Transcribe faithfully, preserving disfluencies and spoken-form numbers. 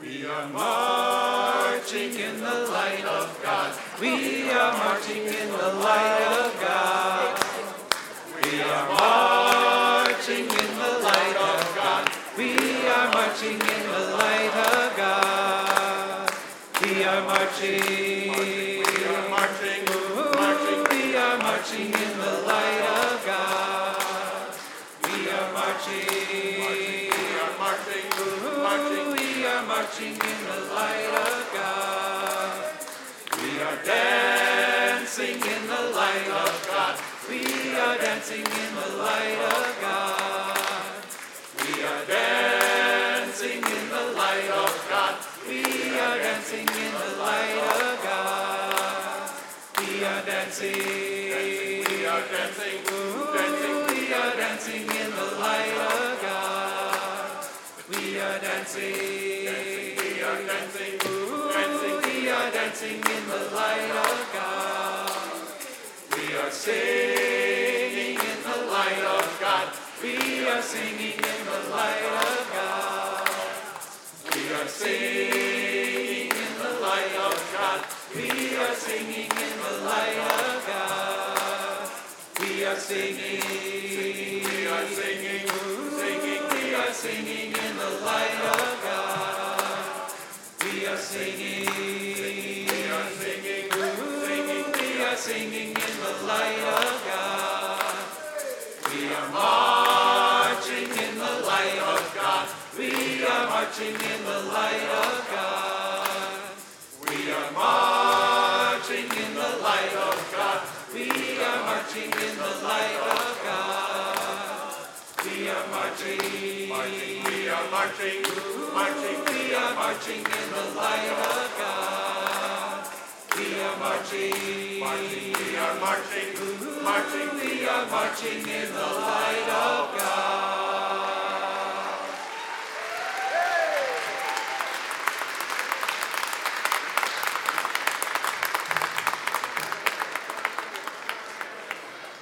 We are marching in the light of God. We are marching in the light of God. We are marching in the light of God. We are marching in the light of God. We are marching. We are marching. Marching. We are marching in the light of God. We are marching. We are marching. Marching. We are marching in the light of God. We are dancing in the light of God. We are dancing in the light of God. We are dancing in the light of God. We are dancing in the light of God. We are dancing. We are dancing. Dancing. We are dancing in the light of God. We are dancing. We are dancing. Dancing. We are dancing in the light of God. We are singing in the light of God. We are singing in the light of God. We are singing in the light of God. We are singing in the light of God. We are singing. We are singing. Singing. We are singing in the light of God. We are singing. We are singing. Singing. We are singing in the light of God. We are marching in the light of God. We are marching in the light of God. We are marching in the light of God. We are marching in the light of God. We are marching. Marching. We are marching. Marching. We are marching in the light of God. We are marching. Marching. We are marching. Marching. We are marching in the